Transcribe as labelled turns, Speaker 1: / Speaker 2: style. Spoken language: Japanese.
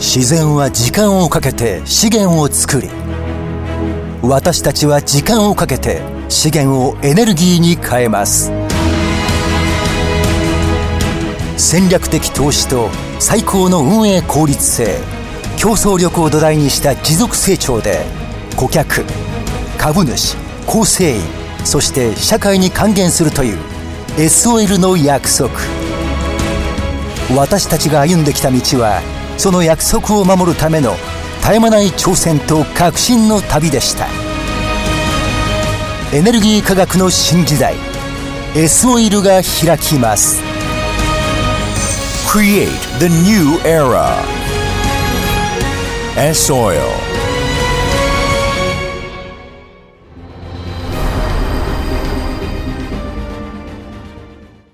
Speaker 1: 自然は時間をかけて資源を作り、私たちは時間をかけて資源をエネルギーに変えます。戦略的投資と最高の運営効率性、競争力を土台にした持続成長で、顧客、株主、構成員、そして社会に還元するという S-OIL の約束。私たちが歩んできた道は、その約束を守るための絶え間ない挑戦と革新の旅でした。エネルギー科学の新時代、S-OIL が開きます。
Speaker 2: Create the new era. S-OIL